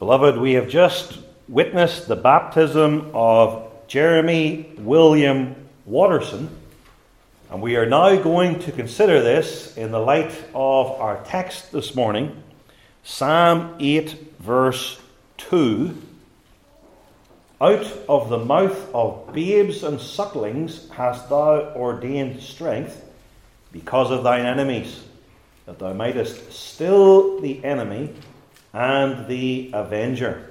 Beloved, we have just witnessed the baptism of Jeremy William Watterson, and we are now going to consider this in the light of our text this morning, Psalm 8, verse 2. Out of the mouth of babes and sucklings hast thou ordained strength because of thine enemies, that thou mightest still the enemy and the avenger.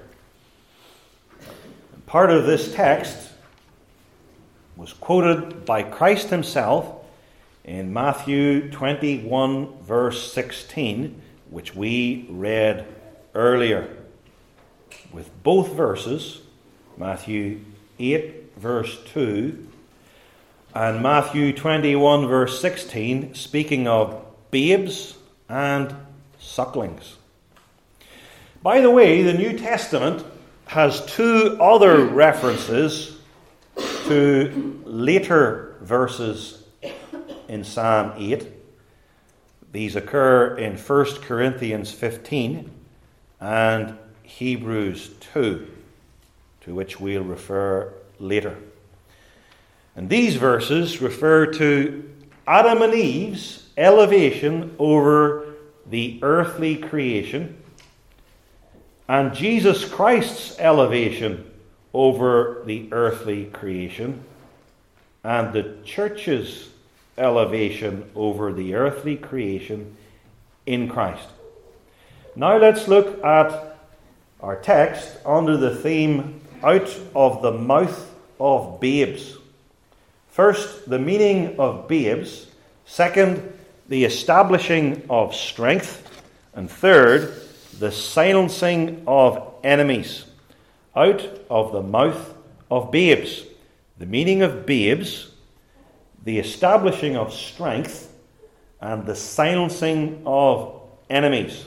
Part of this text was quoted by Christ himself in Matthew 21, verse 16, which we read earlier. With both verses, Matthew 8, verse 2, and Matthew 21, verse 16, speaking of babes and sucklings. By the way, the New Testament has two other references to later verses in Psalm 8. These occur in 1 Corinthians 15 and Hebrews 2, to which we'll refer later. And these verses refer to Adam and Eve's elevation over the earthly creation and Jesus Christ's elevation over the earthly creation and the church's elevation over the earthly creation in Christ. Now let's look at our text under the theme, out of the mouth of babes. First, the meaning of babes. Second, the establishing of strength. And third, the silencing of enemies. Out of the mouth of babes. The meaning of babes, the establishing of strength, and the silencing of enemies.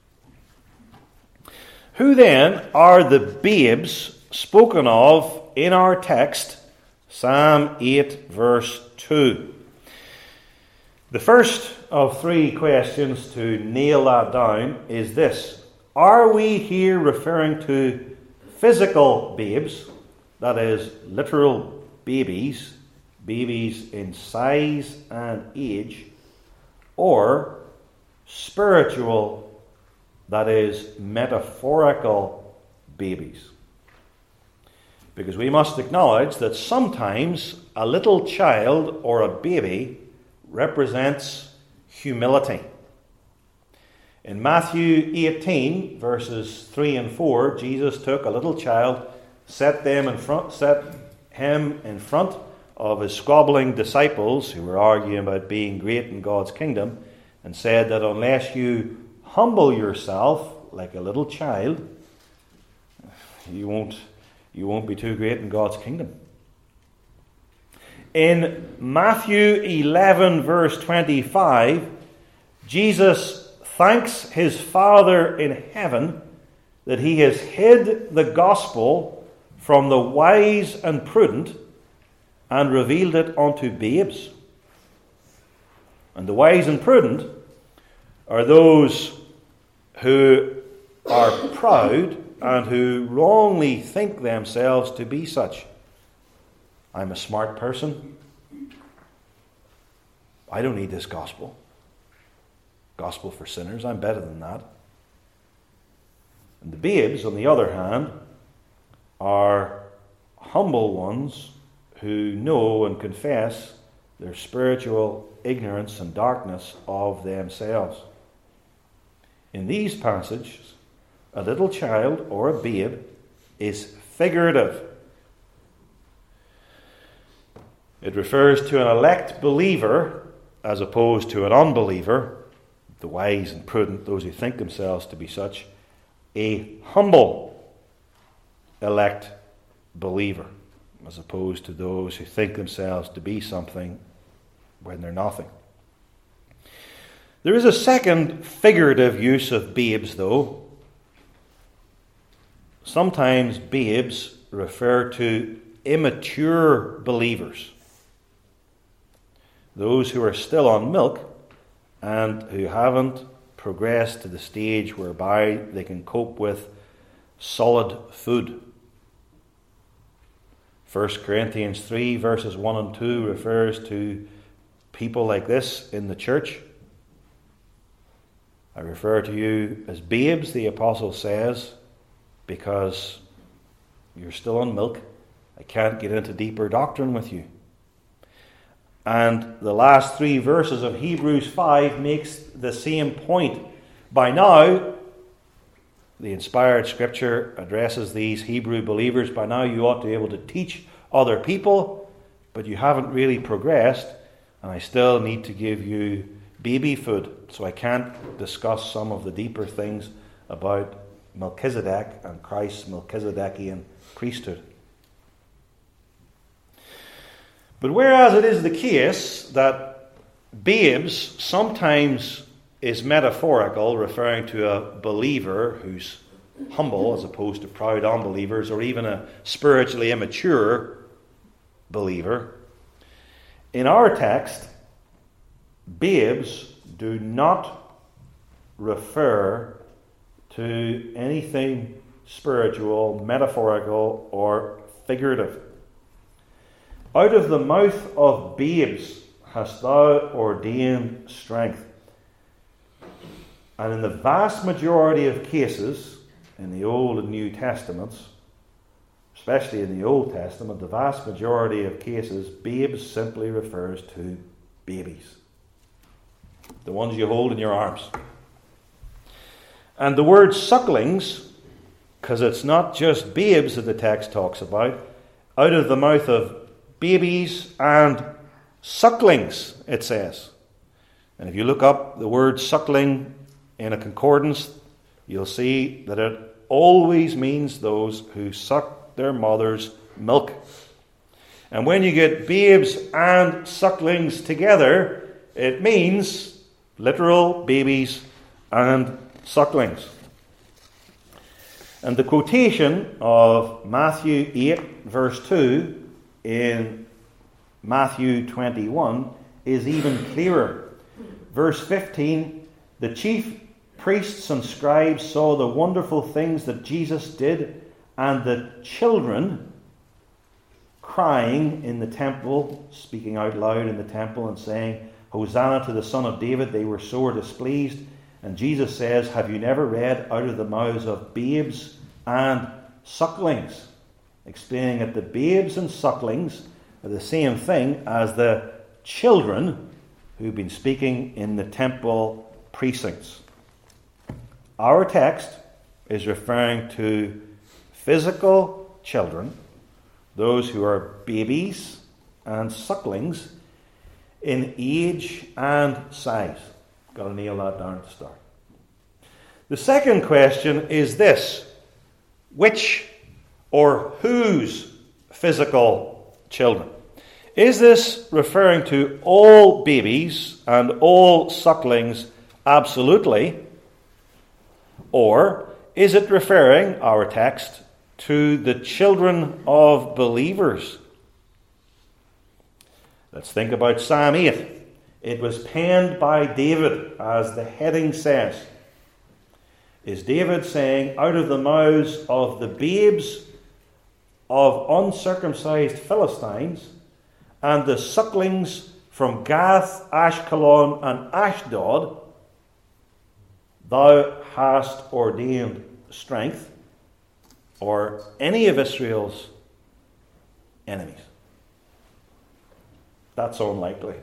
Who then are the babes spoken of in our text, Psalm 8, verse 2? The first of three questions to nail that down is this: are we here referring to physical babes, that is, literal babies, babies in size and age, or spiritual, that is, metaphorical babies? Because we must acknowledge that sometimes a little child or a baby represents humility. In Matthew 18, verses 3 and 4, Jesus took a little child, set him in front of his squabbling disciples who were arguing about being great in God's kingdom, and said that unless you humble yourself like a little child, you won't be too great in God's kingdom. In Matthew 11, verse 25, Jesus thanks his Father in heaven that he has hid the gospel from the wise and prudent and revealed it unto babes. And the wise and prudent are those who are proud and who wrongly think themselves to be such. I'm a smart person. I don't need this gospel. Gospel for sinners. I'm better than that. And the babes, on the other hand, are humble ones who know and confess their spiritual ignorance and darkness of themselves. In these passages, a little child or a babe is figurative. It refers to an elect believer as opposed to an unbeliever, the wise and prudent, those who think themselves to be such, a humble elect believer, as opposed to those who think themselves to be something when they're nothing. There is a second figurative use of babes, though. Sometimes babes refer to immature believers, those who are still on milk and who haven't progressed to the stage whereby they can cope with solid food. 1 Corinthians 3 verses 1 and 2 refers to people like this in the church. I refer to you as babes, the apostle says, because you're still on milk. I can't get into deeper doctrine with you. And the last 3 verses of Hebrews 5 makes the same point. By now, the inspired scripture addresses these Hebrew believers. By now you ought to be able to teach other people, but you haven't really progressed, and I still need to give you baby food, so I can't discuss some of the deeper things about Melchizedek and Christ's Melchizedekian priesthood. But whereas it is the case that babes sometimes is metaphorical, referring to a believer who's humble as opposed to proud unbelievers, or even a spiritually immature believer, in our text, babes do not refer to anything spiritual, metaphorical, or figurative. Out of the mouth of babes hast thou ordained strength. And in the vast majority of cases, in the Old and New Testaments, especially in the Old Testament, the vast majority of cases, babes simply refers to babies. The ones you hold in your arms. And the word sucklings, because it's not just babes that the text talks about, out of the mouth of babies and sucklings, it says. And if you look up the word suckling in a concordance, you'll see that it always means those who suck their mother's milk. And when you get babes and sucklings together, it means literal babies and sucklings. And the quotation of Matthew 8 verse 2 in Matthew 21 is even clearer. Verse 15, the chief priests and scribes saw the wonderful things that Jesus did, and the children crying in the temple, speaking out loud in the temple and saying, Hosanna to the Son of David, they were sore displeased. And Jesus says, have you never read out of the mouths of babes and sucklings? Explaining that the babes and sucklings are the same thing as the children who've been speaking in the temple precincts. Our text is referring to physical children, those who are babies and sucklings in age and size. Got to nail that down at the start. The second question is this: which or whose physical children? Is this referring to all babies and all sucklings absolutely? Or is it referring, our text, to the children of believers? Let's think about Psalm 8. It was penned by David, as the heading says. Is David saying, out of the mouths of the babes of uncircumcised Philistines and the sucklings from Gath, Ashkelon, and Ashdod, thou hast ordained strength, or any of Israel's enemies? That's unlikely.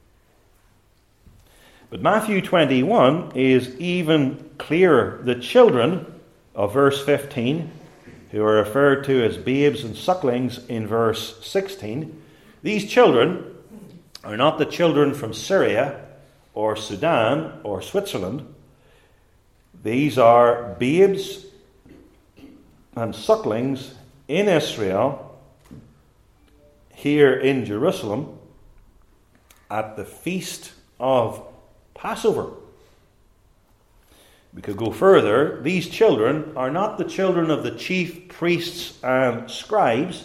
But Matthew 21 is even clearer. The children of verse 15, who are referred to as babes and sucklings in verse 16, these children are not the children from Syria or Sudan or Switzerland. These are babes and sucklings in Israel, here in Jerusalem, at the feast of Passover. We could go further. These children are not the children of the chief priests and scribes.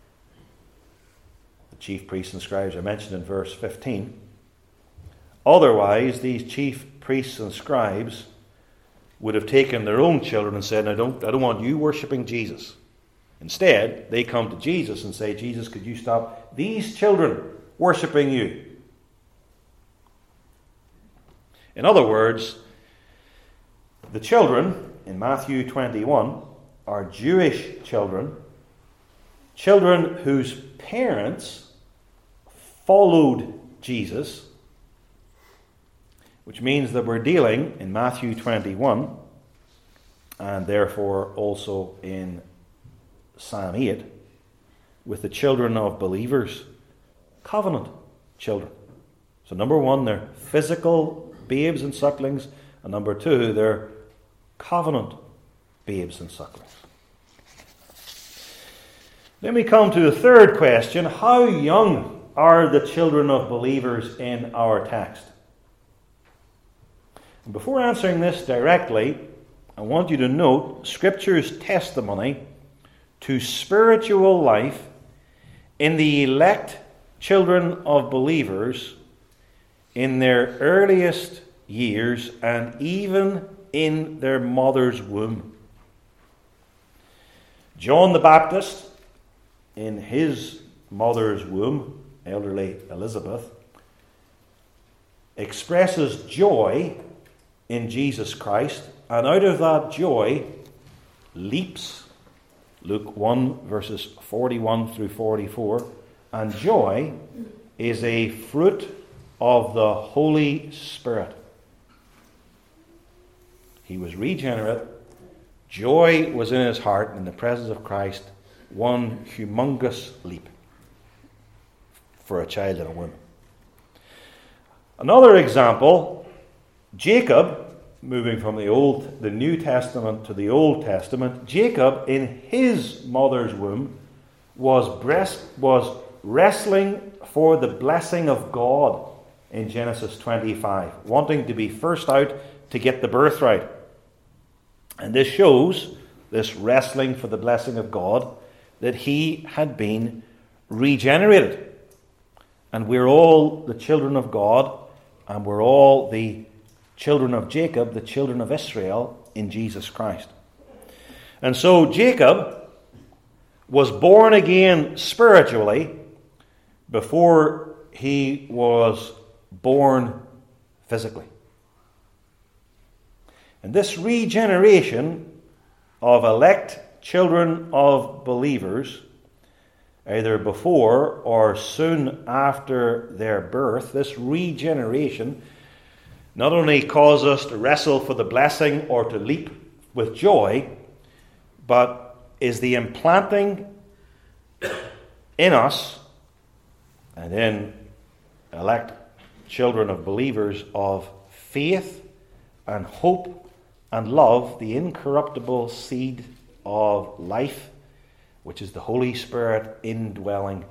The chief priests and scribes are mentioned in verse 15. Otherwise, these chief priests and scribes would have taken their own children and said, I don't want you worshipping Jesus. Instead, they come to Jesus and say, Jesus, could you stop these children worshipping you? In other words, the children in Matthew 21 are Jewish children, children whose parents followed Jesus, which means that we're dealing in Matthew 21 and therefore also in Psalm 8 with the children of believers, covenant children. So number one, they're physical babes and sucklings, and number two, they're covenant babes and sucklings. Then we come to the third question: how young are the children of believers in our text? And before answering this directly, I want you to note Scripture's testimony to spiritual life in the elect children of believers in their earliest years and even in their mother's womb. John the Baptist, in his mother's womb, elderly Elizabeth, expresses joy in Jesus Christ, and out of that joy leaps, Luke 1 verses 41 through 44, and joy is a fruit of the Holy Spirit. He was regenerate. Joy was in his heart in the presence of Christ, one humongous leap for a child in a womb. Another example, Jacob, moving from the New Testament to the Old Testament, Jacob in his mother's womb was wrestling for the blessing of God in Genesis 25, wanting to be first out to get the birthright. And this shows, this wrestling for the blessing of God, that he had been regenerated. And we're all the children of God, and we're all the children of Jacob, the children of Israel in Jesus Christ. And so Jacob was born again spiritually before he was born physically. And this regeneration of elect children of believers, either before or soon after their birth, this regeneration not only causes us to wrestle for the blessing or to leap with joy, but is the implanting in us and in elect children of believers of faith and hope and love, the incorruptible seed of life, which is the Holy Spirit indwelling.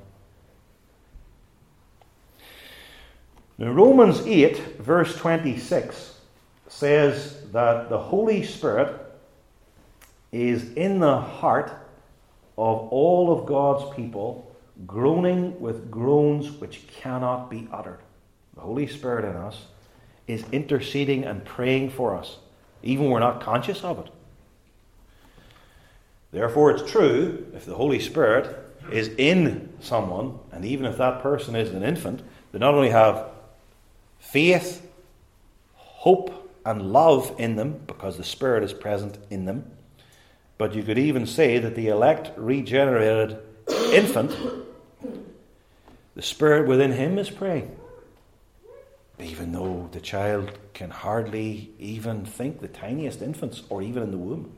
Now, Romans 8, verse 26 says that the Holy Spirit is in the heart of all of God's people, groaning with groans which cannot be uttered. The Holy Spirit in us is interceding and praying for us, even when we're not conscious of it. Therefore, it's true, if the Holy Spirit is in someone, and even if that person is an infant, they not only have faith, hope, and love in them, because the Spirit is present in them, but you could even say that the elect, regenerated infant, the Spirit within him is praying. Even though the child can hardly even think, the tiniest infants, or even in the womb.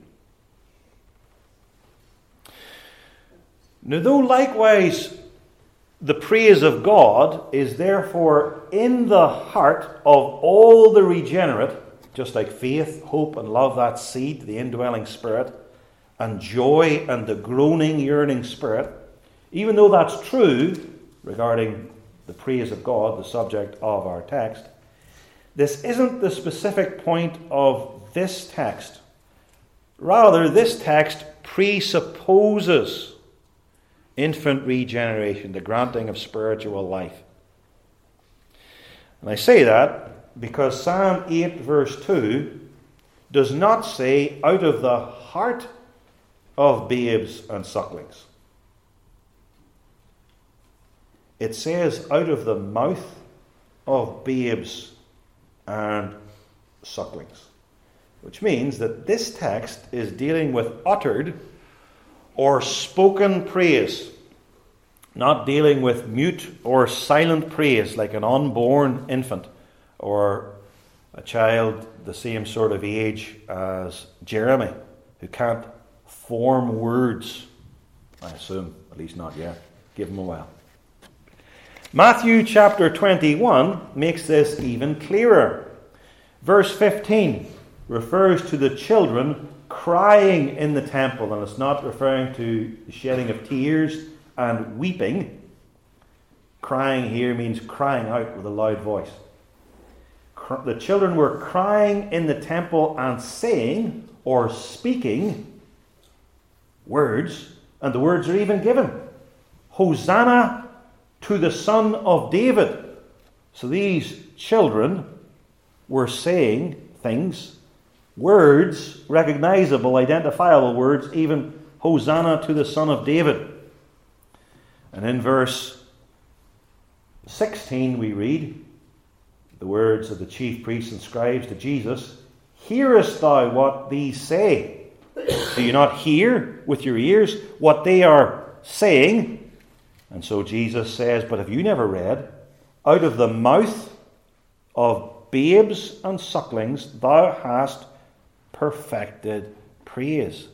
Now, though likewise the praise of God is therefore in the heart of all the regenerate, just like faith, hope, and love, that seed, the indwelling Spirit, and joy and the groaning, yearning Spirit, even though that's true regarding the praise of God, the subject of our text, this isn't the specific point of this text. Rather, this text presupposes infant regeneration, the granting of spiritual life. And I say that because Psalm 8 verse 2 does not say out of the heart of babes and sucklings. It says out of the mouth of babes and sucklings. Which means that this text is dealing with uttered or spoken praise, not dealing with mute or silent praise like an unborn infant or a child the same sort of age as Jeremy, who can't form words. I assume, at least not yet. Give him a while. Matthew chapter 21 makes this even clearer. Verse 15 refers to the children crying in the temple, and it's not referring to the shedding of tears and weeping. Crying here means crying out with a loud voice. The children were crying in the temple and saying or speaking words, and the words are even given. Hosanna to the Son of David. So these children were saying things, words, recognizable, identifiable words, even Hosanna to the Son of David. And in verse 16 we read the words of the chief priests and scribes to Jesus, "Hearest thou what these say? Do you not hear with your ears what they are saying?" And so Jesus says, "But have you never read, out of the mouth of babes and sucklings thou hast perfected praise."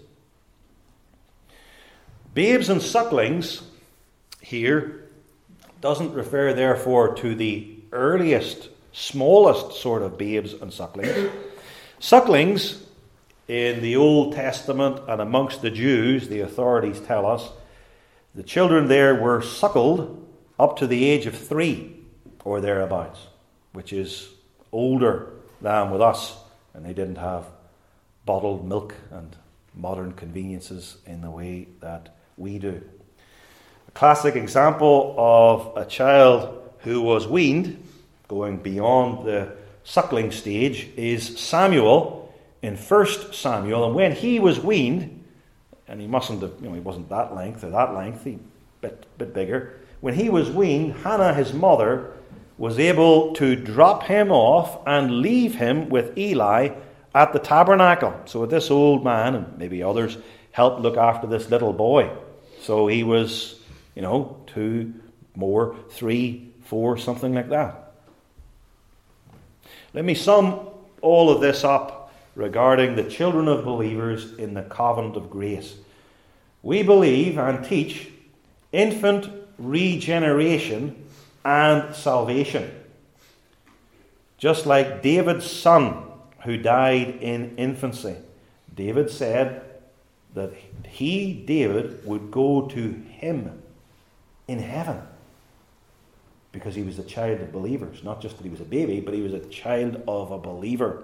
Babes and sucklings here doesn't refer therefore to the earliest, smallest sort of babes and sucklings. Sucklings in the Old Testament and amongst the Jews, the authorities tell us, the children there were suckled up to the age of 3 or thereabouts, which is older than with us, and they didn't have bottled milk and modern conveniences in the way that we do. A classic example of a child who was weaned, going beyond the suckling stage, is Samuel in 1 Samuel. And when he was weaned, and he mustn't have, he wasn't that length, he bit bigger. When he was weaned, Hannah, his mother, was able to drop him off and leave him with Eli at the tabernacle. So this old man, and maybe others, helped look after this little boy. So he was, 2 more, 3, 4, something like that. Let me sum all of this up regarding the children of believers in the covenant of grace. We believe and teach infant regeneration and salvation. Just like David's son who died in infancy. David said that he, David, would go to him in heaven because he was a child of believers. Not just that he was a baby, but he was a child of a believer.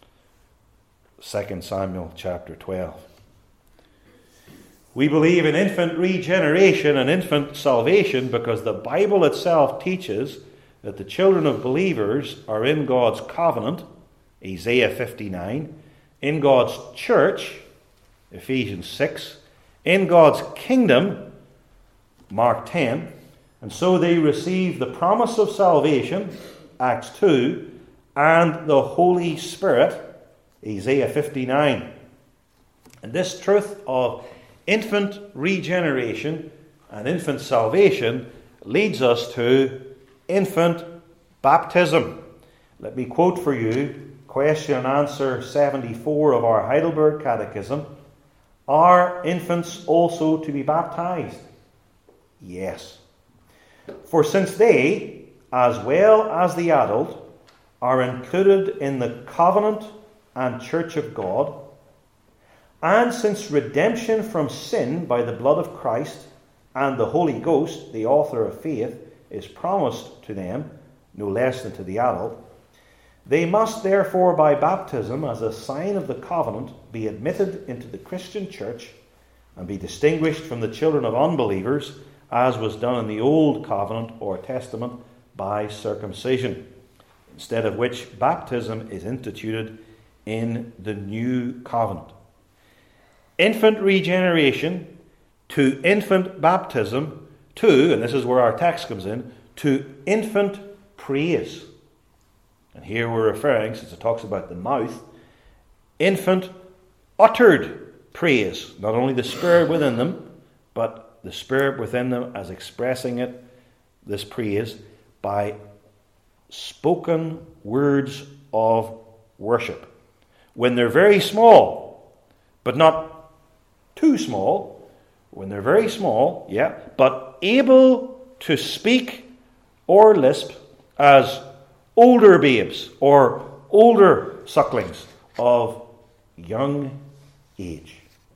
2 Samuel chapter 12. We believe in infant regeneration and infant salvation because the Bible itself teaches that the children of believers are in God's covenant, Isaiah 59, in God's church, Ephesians 6, in God's kingdom, Mark 10, and so they receive the promise of salvation, Acts 2, and the Holy Spirit, Isaiah 59. And this truth of infant regeneration and infant salvation leads us to infant baptism. Let me quote for you question and answer 74 of our Heidelberg Catechism. Are infants also to be baptized? Yes. For since they, as well as the adult, are included in the covenant and church of God, and since redemption from sin by the blood of Christ and the Holy Ghost, the author of faith, is promised to them, no less than to the adult, they must therefore by baptism, as a sign of the covenant, be admitted into the Christian church and be distinguished from the children of unbelievers, as was done in the Old Covenant or Testament by circumcision, instead of which baptism is instituted in the new covenant. Infant regeneration to infant baptism to, and this is where our text comes in, to infant praise. And here we're referring, since it talks about the mouth, infant uttered praise. Not only the Spirit within them, but the Spirit within them as expressing it, this praise, by spoken words of worship. When they're very small, but not too small, when they're very small, but able to speak or lisp as older babes or older sucklings of young age.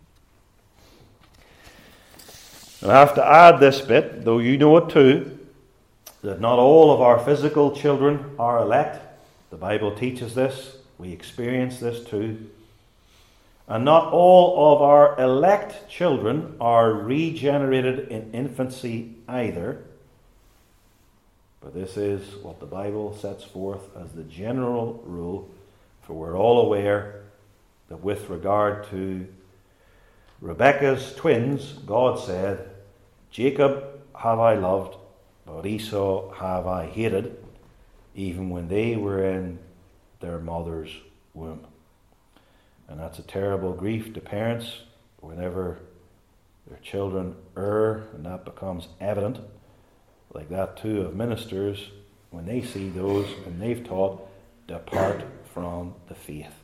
And I have to add this bit, though you know it too, that not all of our physical children are elect. The Bible teaches this. We experience this too. And not all of our elect children are regenerated in infancy either. But this is what the Bible sets forth as the general rule, for we're all aware that with regard to Rebekah's twins, God said, Jacob have I loved, but Esau have I hated, even when they were in their mother's womb. And that's a terrible grief to parents whenever their children err, and that becomes evident. Like that too of ministers, when they see those and they've taught, depart from the faith.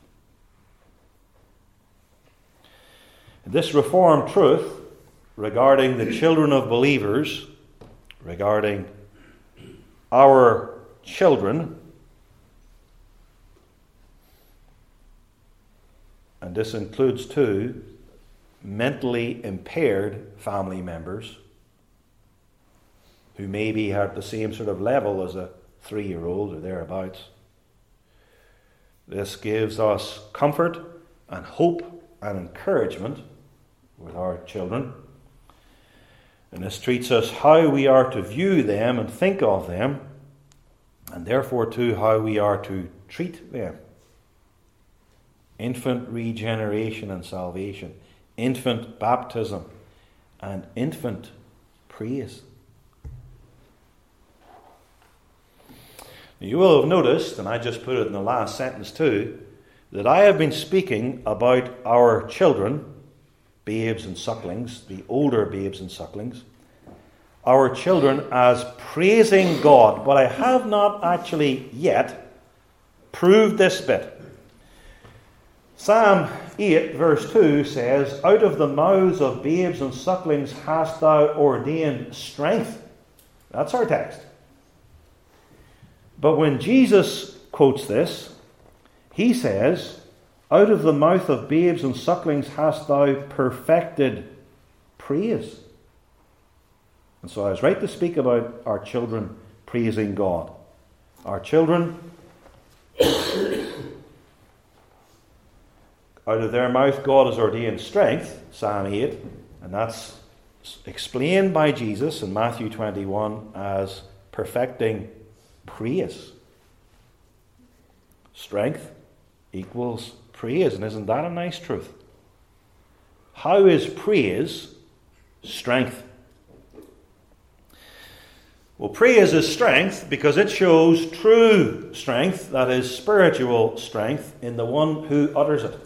This Reformed truth regarding the children of believers, regarding our children, and this includes too mentally impaired family members who maybe are at the same sort of level as a 3-year-old or thereabouts. This gives us comfort and hope and encouragement with our children. And this treats us how we are to view them and think of them, and therefore too how we are to treat them. Infant regeneration and salvation, infant baptism, and infant praise. You will have noticed, and I just put it in the last sentence too, that I have been speaking about our children, babes and sucklings, the older babes and sucklings, our children as praising God. But I have not actually yet proved this bit. Psalm 8 verse 2 says, out of the mouths of babes and sucklings hast thou ordained strength. That's our text. But when Jesus quotes this, he says, out of the mouth of babes and sucklings hast thou perfected praise. And so I was right to speak about our children praising God. Our children, out of their mouth God has ordained strength, Psalm 8, and that's explained by Jesus in Matthew 21 as perfecting praise. Strength equals praise, and isn't that a nice truth? How is praise strength? Well, praise is strength because it shows true strength, that is spiritual strength, in the one who utters it.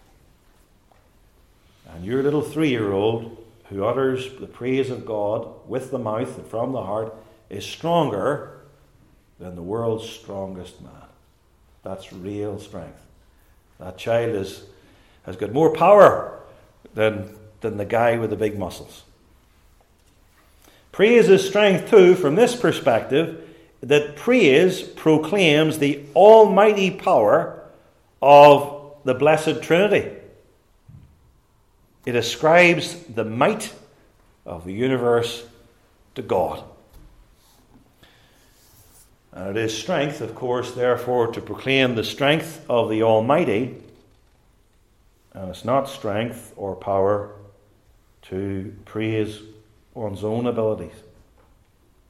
And your little 3-year-old who utters the praise of God with the mouth and from the heart is stronger than the world's strongest man. That's real strength. That child has got more power than the guy with the big muscles. Praise is strength too from this perspective, that praise proclaims the almighty power of the Blessed Trinity. It ascribes the might of the universe to God. And it is strength, of course, therefore, to proclaim the strength of the Almighty. And it's not strength or power to praise one's own abilities.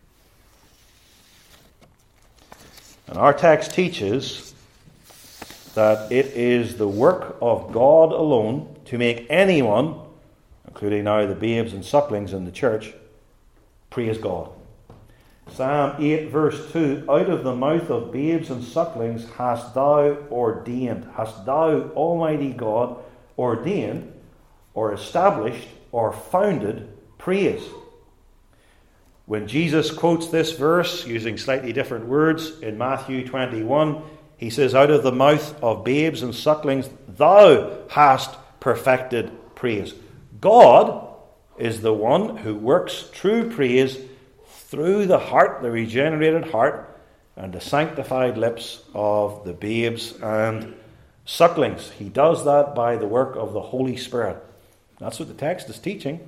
And our text teaches that it is the work of God alone to make anyone, including now the babes and sucklings in the church, praise God. Psalm 8 verse 2, out of the mouth of babes and sucklings hast thou ordained, hast thou, Almighty God, ordained or established or founded praise. When Jesus quotes this verse using slightly different words in Matthew 21, he says, out of the mouth of babes and sucklings thou hast perfected praise. God is the one who works true praise through the heart, the regenerated heart, and the sanctified lips of the babes and sucklings. He does that by the work of the Holy Spirit. That's what the text is teaching.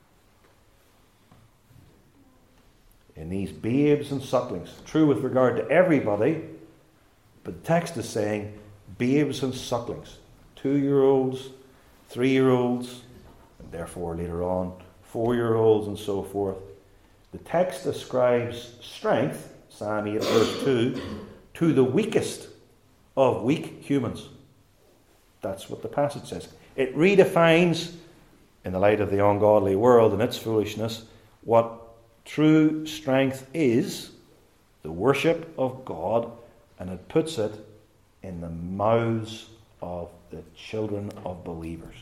In these babes and sucklings, true with regard to everybody, but the text is saying babes and sucklings, 2-year-olds, 3-year-olds, and therefore later on 4-year-olds and so forth. The text ascribes strength, Psalm 8 verse 2, to the weakest of weak humans. That's what the passage says. It redefines, in the light of the ungodly world and its foolishness, what true strength is, the worship of God, and it puts it in the mouths of the children of believers.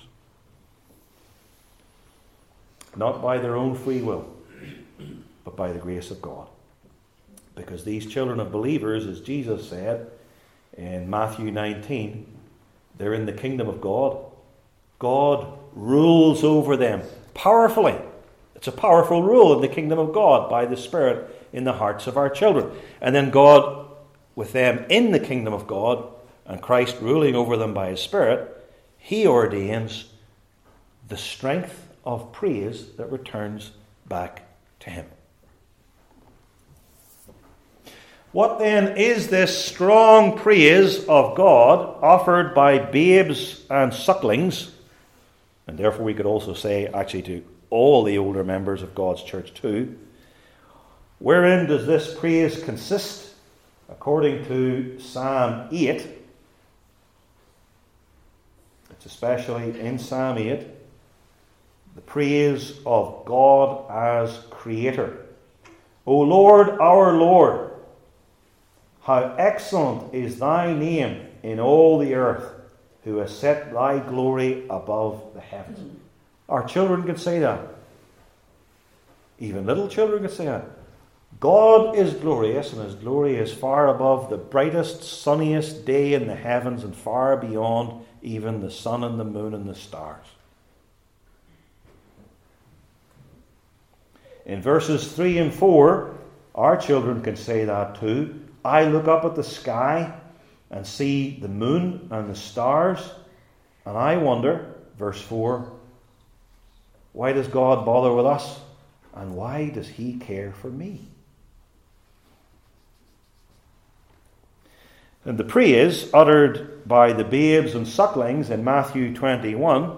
Not by their own free will, but by the grace of God. Because these children of believers, as Jesus said in Matthew 19, they're in the kingdom of God. God rules over them powerfully. It's a powerful rule in the kingdom of God by the Spirit in the hearts of our children. And then God, with them in the kingdom of God, and Christ ruling over them by His Spirit, He ordains the strength of praise that returns back to Him. What then is this strong praise of God offered by babes and sucklings? And therefore we could also say, actually, to all the older members of God's church too. Wherein does this praise consist? According to Psalm 8, it's especially in Psalm 8, the praise of God as Creator. O Lord, our Lord, how excellent is Thy name in all the earth, who has set Thy glory above the heavens. Our children can say that. Even little children can say that. God is glorious, and His glory is far above the brightest, sunniest day in the heavens, and far beyond even the sun and the moon and the stars. In verses 3 and 4, our children can say that too. I look up at the sky and see the moon and the stars, and I wonder, verse 4, why does God bother with us? And why does He care for me? And the praise uttered by the babes and sucklings in Matthew 21,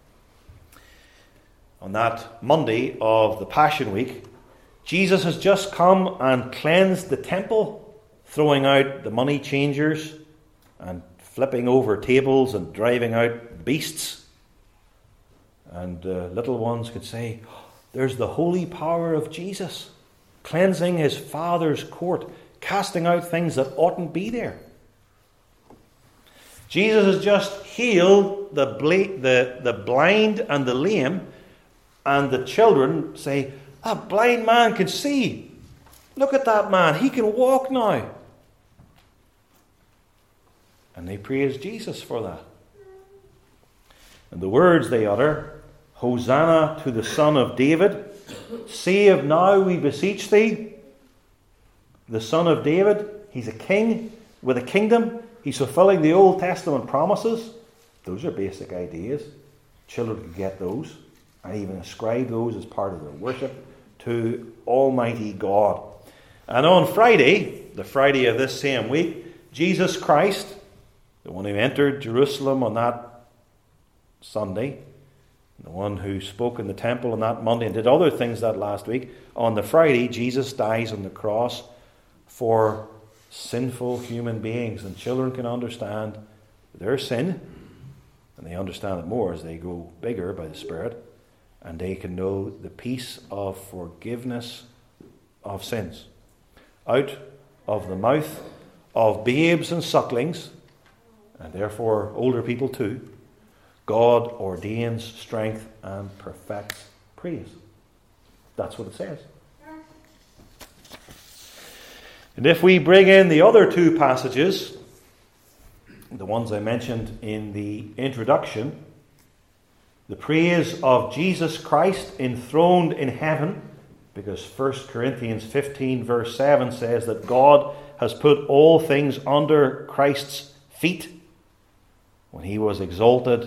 on that Monday of the Passion Week, Jesus has just come and cleansed the temple, throwing out the money changers and flipping over tables and driving out beasts. And little ones could say, there's the holy power of Jesus, cleansing His Father's court, casting out things that oughtn't be there. Jesus has just healed the blind and the lame, and the children say, a blind man can see. Look at that man, he can walk now. And they praise Jesus for that. And the words they utter, Hosanna to the Son of David, save now, we beseech thee. The Son of David, He's a king with a kingdom. He's fulfilling the Old Testament promises. Those are basic ideas. Children can get those and even ascribe those as part of their worship to Almighty God. And on Friday, the Friday of this same week, Jesus Christ, the one who entered Jerusalem on that Sunday, the one who spoke in the temple on that Monday and did other things that last week, on the Friday, Jesus dies on the cross for sinful human beings. And children can understand their sin, and they understand it more as they grow bigger by the Spirit, and they can know the peace of forgiveness of sins. Out of the mouth of babes and sucklings, and therefore older people too, God ordains strength and perfects praise. That's what it says. And if we bring in the other two passages, the ones I mentioned in the introduction, the praise of Jesus Christ enthroned in heaven, because 1 Corinthians 15 verse 7 says that God has put all things under Christ's feet when he was exalted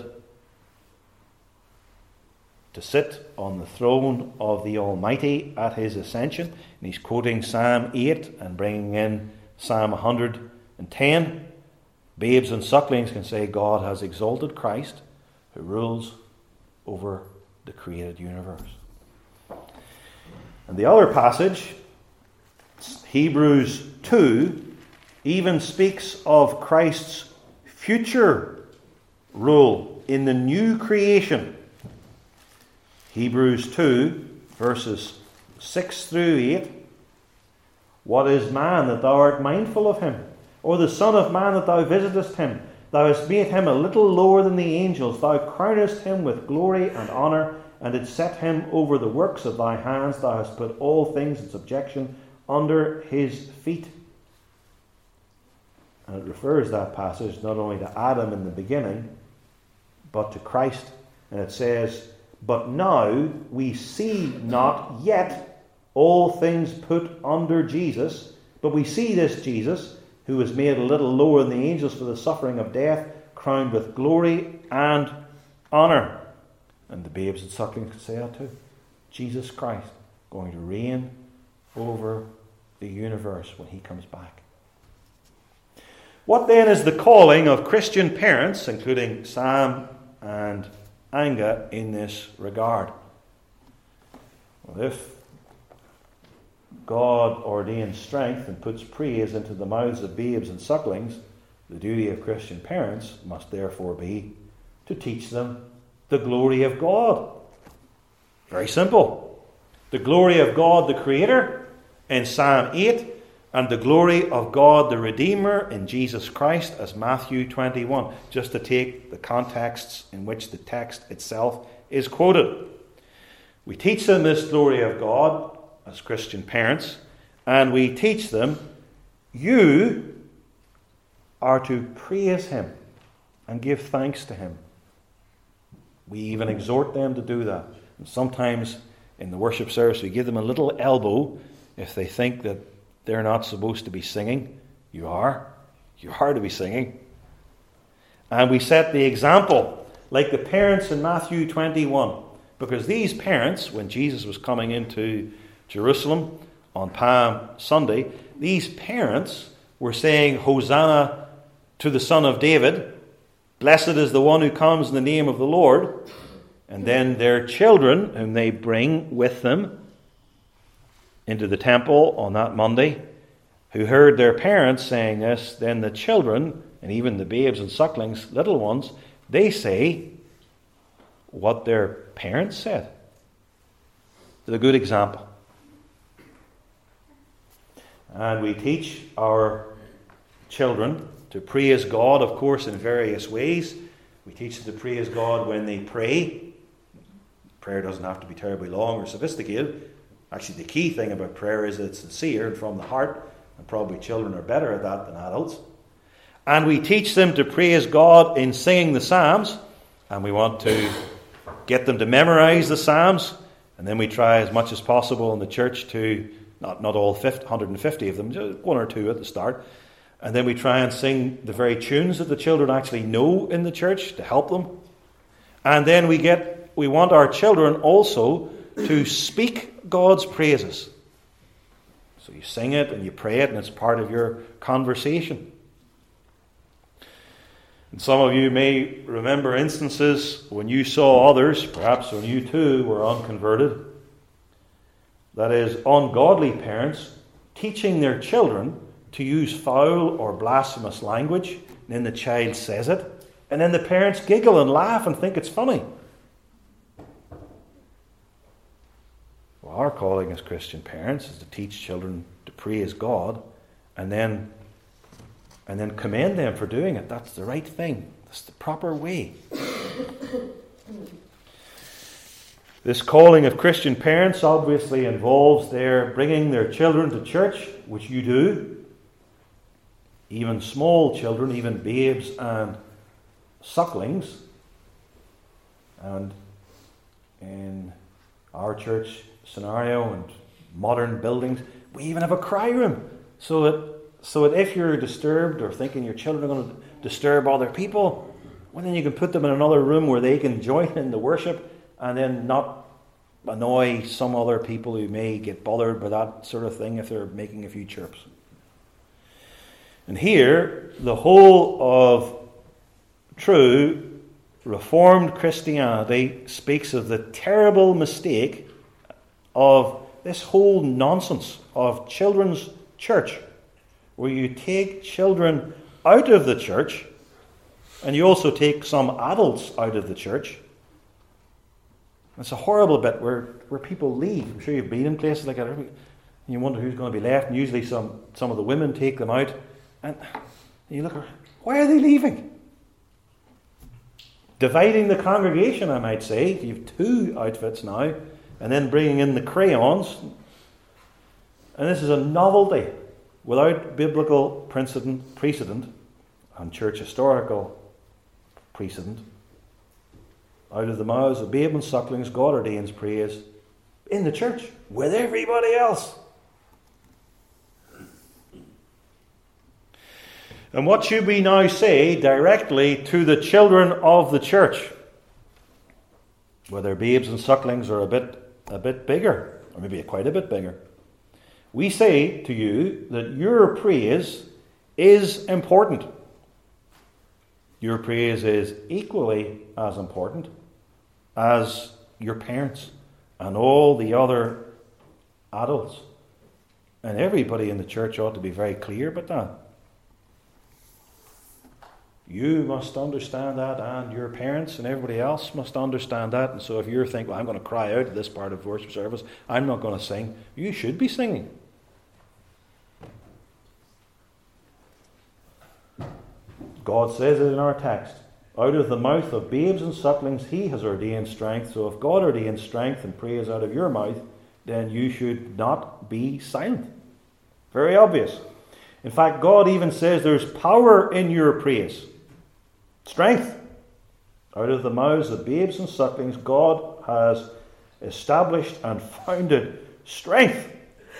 to sit on the throne of the Almighty at his ascension. And he's quoting Psalm 8 and bringing in Psalm 110. Babes and sucklings can say God has exalted Christ, who rules over the created universe. And the other passage, Hebrews 2, even speaks of Christ's future rule in the new creation. Hebrews 2, verses 6 through 8. What is man that thou art mindful of him? Or the Son of Man that thou visitest him? Thou hast made him a little lower than the angels. Thou crownest him with glory and honour, and didst set him over the works of thy hands. Thou hast put all things in subjection under his feet. And it refers, that passage, not only to Adam in the beginning, but to Christ. And it says, but now we see not yet all things put under Jesus, but we see this Jesus, who was made a little lower than the angels for the suffering of death, crowned with glory and honour. And the babes and sucklings could say that too. Jesus Christ going to reign over the universe when he comes back. What then is the calling of Christian parents, including Sam and Anga, in this regard? Well, if God ordains strength and puts praise into the mouths of babes and sucklings, the duty of Christian parents must therefore be to teach them the glory of God. Very simple. The glory of God the Creator in Psalm 8, and the glory of God the Redeemer in Jesus Christ as Matthew 21, just to take the contexts in which the text itself is quoted. We teach them this glory of God as Christian parents, and we teach them, you are to praise him and give thanks to him. We even exhort them to do that. And sometimes in the worship service we give them a little elbow if they think that they're not supposed to be singing. You are to be singing. And we set the example, like the parents in Matthew 21, because these parents, when Jesus was coming into Jerusalem on Palm Sunday, these parents were saying, Hosanna to the Son of David, blessed is the one who comes in the name of the Lord. And then their children, whom they bring with them into the temple on that Monday, who heard their parents saying this, then the children, and even the babes and sucklings, little ones, they say what their parents said. It's a good example. And we teach our children to praise God, of course, in various ways. We teach them to praise God when they pray. Prayer doesn't have to be terribly long or sophisticated. Actually, the key thing about prayer is that it's sincere and from the heart, and probably children are better at that than adults. And we teach them to praise God in singing the Psalms, and we want to get them to memorize the Psalms, and then we try as much as possible in the church to, not all 150 of them, just one or two at the start, and then we try and sing the very tunes that the children actually know in the church to help them. And then we want our children also to speak God's praises. So you sing it and you pray it, and it's part of your conversation. And some of you may remember instances when you saw others, perhaps when you too were unconverted, that is, ungodly parents teaching their children to use foul or blasphemous language, and then the child says it, And then the parents giggle and laugh and think it's funny. Well, our calling as Christian parents is to teach children to praise God and then commend them for doing it. That's the right thing. That's the proper way. This calling of Christian parents obviously involves their bringing their children to church, which you do. Even small children, even babes and sucklings. And in our church scenario and modern buildings, we even have a cry room. So that if you're disturbed or thinking your children are going to disturb other people, well, then you can put them in another room where they can join in the worship and then not annoy some other people who may get bothered by that sort of thing if they're making a few chirps. And here, the whole of true Reformed Christianity speaks of the terrible mistake of this whole nonsense of children's church, where you take children out of the church and you also take some adults out of the church. It's a horrible bit where people leave. I'm sure you've been in places like that. And you wonder who's going to be left. And usually some of the women take them out. And you look, why are they leaving? Dividing the congregation, I might say. You have two outfits now. And then bringing in the crayons. And this is a novelty without biblical precedent and church historical precedent. Out of the mouths of babes and sucklings, God ordains praise in the church with everybody else. And what should we now say directly to the children of the church? Whether babes and sucklings are a bit bigger, or maybe quite a bit bigger. We say to you that your praise is important. Your praise is equally as important as your parents and all the other adults. And everybody in the church ought to be very clear about that. You must understand that, and your parents and everybody else must understand that. And so if you're thinking, well, I'm going to cry out at this part of worship service, I'm not going to sing, you should be singing. God says it in our text. Out of the mouth of babes and sucklings he has ordained strength. So if God ordains strength and praise out of your mouth, then you should not be silent. Very obvious. In fact, God even says there's power in your praise. Strength. Out of the mouths of babes and sucklings, God has established and founded strength.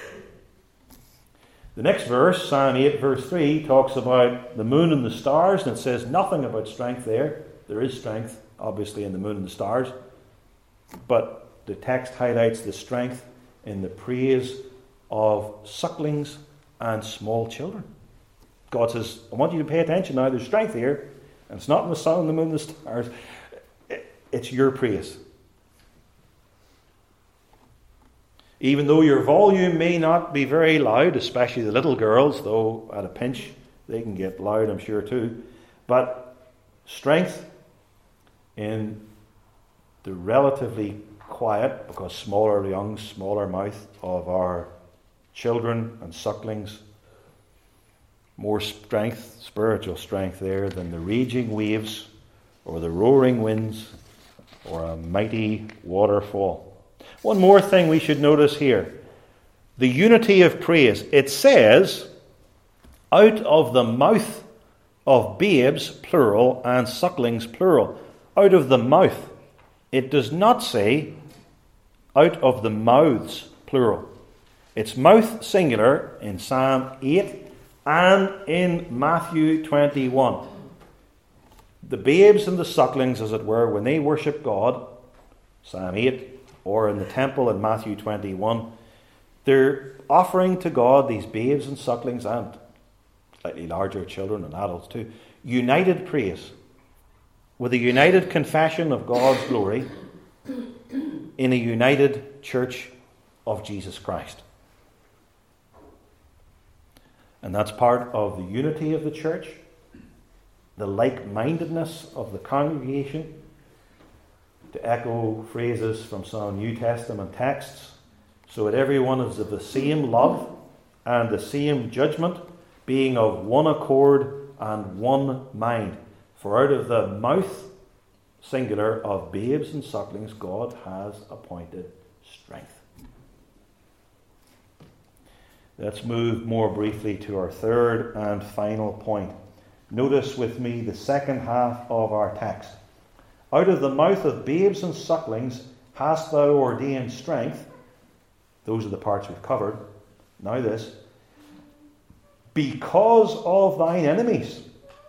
The next verse, Psalm 8, verse 3, talks about the moon and the stars, and it says nothing about strength there. There is strength, obviously, in the moon and the stars. But the text highlights the strength in the praise of sucklings and small children. God says, I want you to pay attention now. There's strength here. And it's not in the sun, the moon, the stars. It's your praise. Even though your volume may not be very loud, especially the little girls, though at a pinch they can get loud, I'm sure, too. But strength in the relatively quiet, because smaller lungs, smaller mouth of our children and sucklings, more strength, spiritual strength there than the raging waves or the roaring winds or a mighty waterfall. One more thing we should notice here. The unity of praise. It says, out of the mouth of babes, plural, and sucklings, plural. Out of the mouth. It does not say, out of the mouths, plural. It's mouth singular in Psalm 8 and in Matthew 21. The babes and the sucklings, as it were, when they worship God, Psalm 8, or in the temple in Matthew 21, they're offering to God, these babes and sucklings and slightly larger children and adults too, united praise with a united confession of God's glory in a united church of Jesus Christ. And that's part of the unity of the church. the like-mindedness of the congregation, to echo phrases from some New Testament texts, so that everyone is of the same love and the same judgment, being of one accord and one mind. For out of the mouth, singular, of babes and sucklings, God has appointed strength. Let's move more briefly to our third and final point. Notice with me the second half of our text. Out of the mouth of babes and sucklings hast thou ordained strength. Those are the parts we've covered. Now this. Because of thine enemies.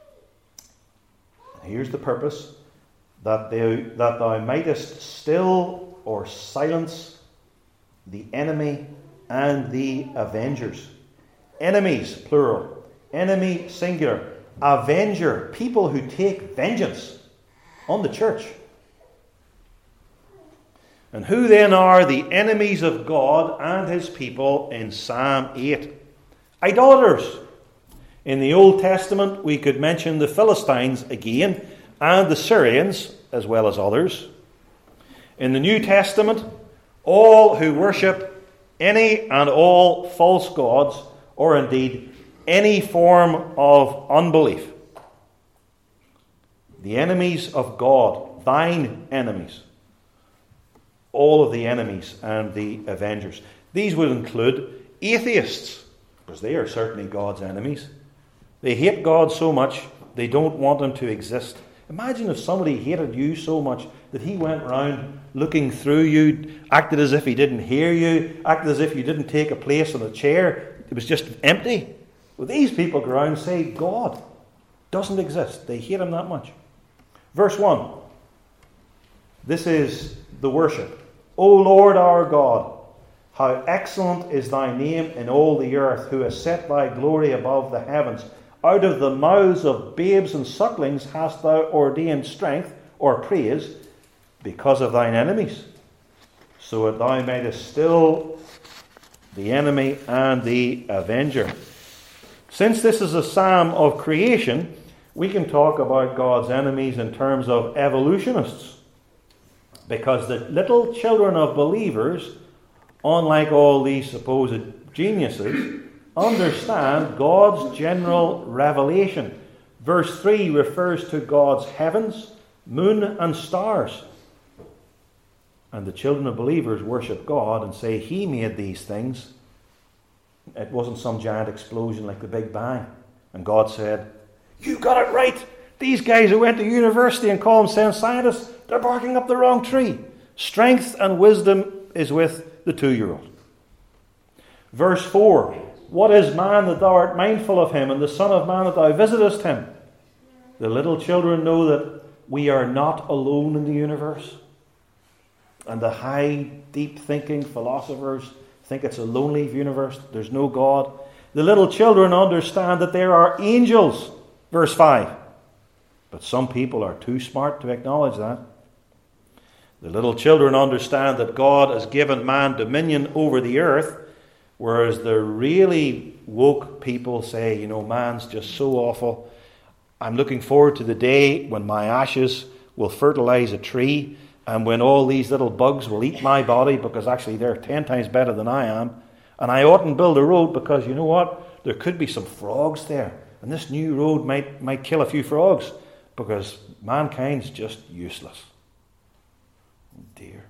And here's the purpose. That thou mightest still or silence the enemy and the avengers. Enemies, plural. Enemy, singular. Avenger, people who take vengeance on the church. And who then are the enemies of God and his people in Psalm 8? Idolaters. In the Old Testament, we could mention the Philistines again, and the Syrians, as well as others. In the New Testament, all who worship any and all false gods, or indeed any form of unbelief. The enemies of God, thine enemies. All of the enemies and the avengers. These would include atheists, because they are certainly God's enemies. They hate God so much, they don't want him to exist. Imagine if somebody hated you so much that he went around looking through you, acted as if he didn't hear you, acted as if you didn't take a place on a chair. It was just empty. Well, these people go around and say God doesn't exist. They hate him that much. Verse 1. This is the worship. O Lord our God, how excellent is thy name in all the earth, who has set thy glory above the heavens. Out of the mouths of babes and sucklings hast thou ordained strength, or praise, because of thine enemies, so that thou mightest still the enemy and the avenger. Since this is a psalm of creation, we can talk about God's enemies in terms of evolutionists. Because the little children of believers, unlike all these supposed geniuses, understand God's general revelation. Verse 3 refers to God's heavens, moon and stars. And the children of believers worship God and say he made these things. It wasn't some giant explosion like the Big Bang. And God said, you got it right. These guys who went to university and call themselves scientists, they're barking up the wrong tree. Strength and wisdom is with the 2-year-old. Verse 4. What is man that thou art mindful of him, and the son of man that thou visitest him? The little children know that we are not alone in the universe. And the high, deep-thinking philosophers think it's a lonely universe. There's no God. The little children understand that there are angels. Verse 5. But some people are too smart to acknowledge that. The little children understand that God has given man dominion over the earth, whereas the really woke people say, man's just so awful. I'm looking forward to the day when my ashes will fertilize a tree, and when all these little bugs will eat my body, because actually they're 10 times better than I am. And I oughtn't build a road because you know what? There could be some frogs there. And this new road might kill a few frogs, because mankind's just useless. Oh dear.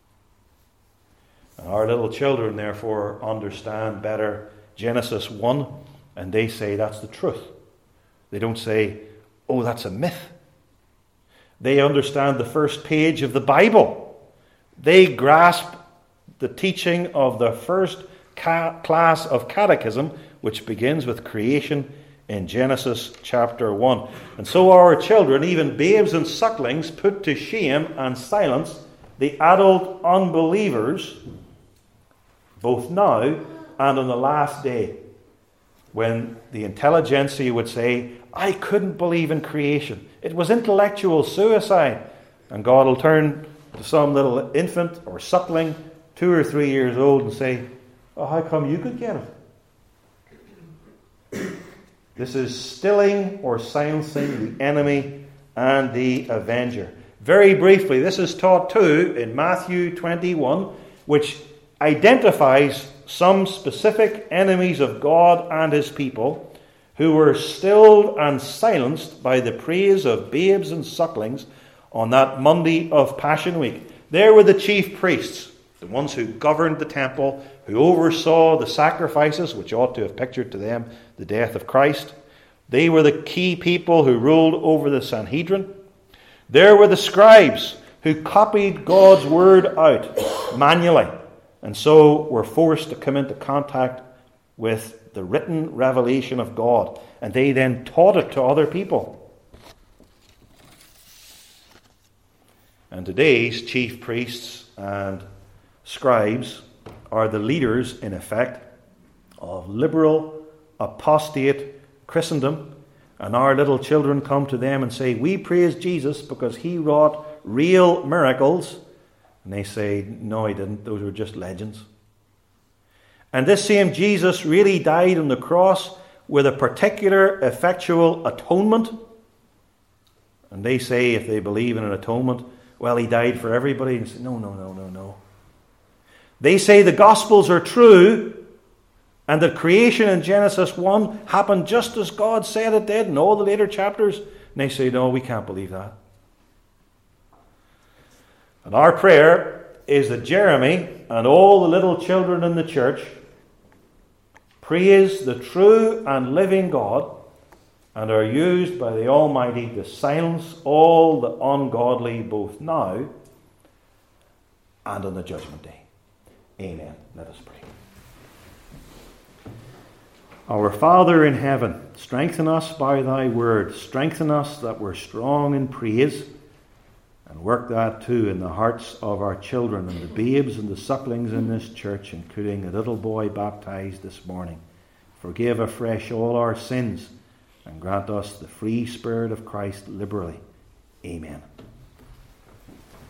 And our little children, therefore, understand better Genesis 1, and they say that's the truth. They don't say, oh, that's a myth. They understand the first page of the Bible. They grasp the teaching of the first class of catechism, which begins with creation in Genesis chapter 1. And so our children, even babes and sucklings, put to shame and silence the adult unbelievers, both now and on the last day, when the intelligentsia would say, I couldn't believe in creation. It was intellectual suicide. And God will turn to some little infant or suckling, 2 or 3 years old, and say, oh, how come you could get it? This is stilling or silencing the enemy and the avenger. Very briefly, this is taught too in Matthew 21, which identifies some specific enemies of God and his people who were stilled and silenced by the praise of babes and sucklings on that Monday of Passion Week. There were the chief priests, the ones who governed the temple, who oversaw the sacrifices, which ought to have pictured to them the death of Christ. They were the key people who ruled over the Sanhedrin. There were the scribes who copied God's word out manually, and so were forced to come into contact with the written revelation of God, and they then taught it to other people. And today's chief priests and scribes are the leaders, in effect, of liberal, apostate Christendom. And our little children come to them and say, we praise Jesus because he wrought real miracles. And they say, no, he didn't. Those were just legends. And this same Jesus really died on the cross with a particular effectual atonement. And they say, if they believe in an atonement, well, he died for everybody. And say, no. They say the Gospels are true, and that creation in Genesis 1 happened just as God said it did in all the later chapters. And they say, no, we can't believe that. And our prayer is that Jeremy and all the little children in the church praise the true and living God and are used by the Almighty to silence all the ungodly both now and on the judgment day. Amen. Let us pray. Our Father in heaven, strengthen us by thy word. Strengthen us that we're strong in praise, and work that too in the hearts of our children and the babes and the sucklings in this church, including the little boy baptized this morning. Forgive afresh all our sins and grant us the free Spirit of Christ liberally. Amen.